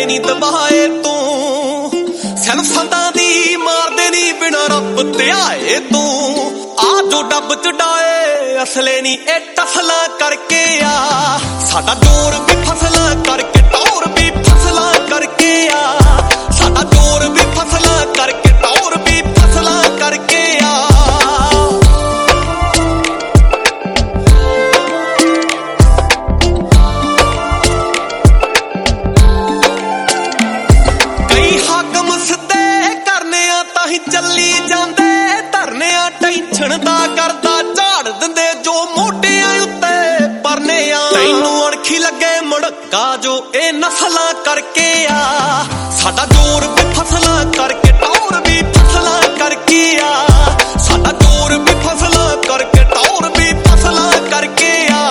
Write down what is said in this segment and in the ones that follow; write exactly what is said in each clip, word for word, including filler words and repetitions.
ਨੀ ਦਬਾਏ ਤੂੰ ਸਿਰ ਸੰਦਾਂ ਦੀ ਮਾਰਦੇ ਨੀ ਬਿਨਾਂ ਰੱਬ ਧਿਆਏ ਤੂੰ ਆ ਜੋ ਡੱਬ ਚੜਾਏ ਅਸਲੇ ਨੀ ਇਹ ਟਫਲਾ ਕਰਕੇ ਆ ਸਾਡਾ ਜ਼ੋਰ ਵੀ ਫਸਲਾਂ ਕਰਕੇ ਟੌਰ ਵੀ ਫਸਲਾਂ ਕਰਕੇ ਆ ਸਾਡਾ ਜ਼ੋਰ ਵੀ ਫਸਲਾਂ ਕਰਕੇ ਟੌਰ ਵੀ ਫਸਲਾਂ ਕਰਕੇ ਆ ਕਈ ਹਾਕਮ ਸਿੱਧੇ ਕਰਨੇ ਆ ਤਾਂ ਹੀ ਚੱਲੀ ਜਾਂਦੇ ਧਰਨੇ ਆ ਟੈਨਸ਼ਨ ਦਾ ਕਰਦਾ ਝਾੜ ਦਿੰਦੇ ਜੋ ਮੋਢਿਆਂ ਉੱਤੇ ਪਰਨੇ ਆ ਤੈਨੂੰ ਅਣਖੀ ਲੱਗੇ ਮੁੜਕਾ ਜੋ ਇਹ ਨਸਲਾਂ ਕਰਕੇ ਆ ਸਾਡਾ ਜ਼ੋਰ ਵੀ ਫਸਲਾਂ ਕਰਕੇ ਟੌਰ ਵੀ ਫਸਲਾਂ ਕਰਕੇ ਆ ਸਾਡਾ ਜ਼ੋਰ ਵੀ ਫਸਲਾਂ ਕਰਕੇ ਟੌਰ ਵੀ ਫਸਲਾਂ ਕਰਕੇ ਆ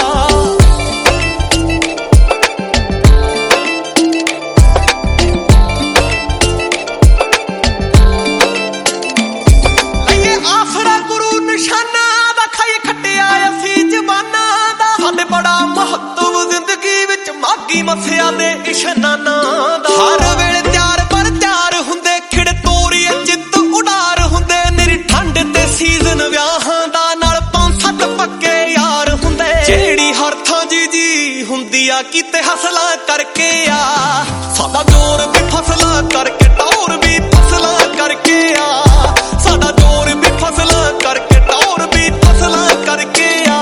ਬੜਾ ਮਹੱਤਵ ਜ਼ਿੰਦਗੀ ਵਿੱਚ ਮਾਗੀ ਮਸਿਆ ਦੇ ਇਸ਼ਨਾਨਾਂ ਦਾ ਹਰ ਵੇਲੇ ਤਿਆਰ ਪਰ ਤਿਆਰ ਹੁੰਦੇ ਖਿੜ ਤੋਰੀਏ ਚਿੱਤ ਉਡਾਰ ਹੁੰਦੇ ਨਿਰੀ ਠੰਡ ਤੇ ਸੀਜ਼ਨ ਵਿਆਹਾਂ ਦਾ ਨਾਲ ਪੰਜ ਸੱਤ ਪੱਕੇ ਯਾਰ ਹੁੰਦੇ ਜਿਹੜੀ ਹਰ ਥਾਂ ਜੀ ਜੀ ਹੁੰਦੀ ਆ ਕਿਤੇ ਹਸਲਾਂ ਕਰਕੇ ਆ ਸਾਡਾ ਜ਼ੋਰ ਵੀ ਫਸਲਾਂ ਕਰਕੇ ਟੌਰ ਵੀ ਫਸਲਾਂ ਕਰਕੇ ਆ ਸਾਡਾ ਜ਼ੋਰ ਵੀ ਫਸਲਾਂ ਕਰਕੇ ਟੌਰ ਵੀ ਫਸਲਾਂ ਕਰਕੇ ਆ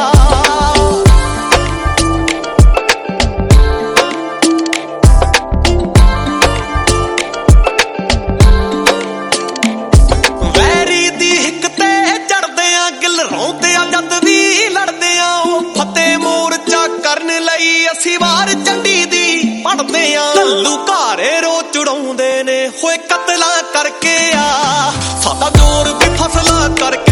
ਅਸੀਂ ਵਾਰ ਚੰਡੀ ਦੀ ਪੜਦੇ ਆ ਢੱਲੂ ਘਾਰੇ ਰੋ ਚੜਾਉਂਦੇ ਨੇ ਹੋਏ ਕਤਲਾਂ ਕਰਕੇ ਆ ਸਾਡਾ ਜ਼ੋਰ ਵੀ ਫਸਲਾਂ ਕਰਕੇ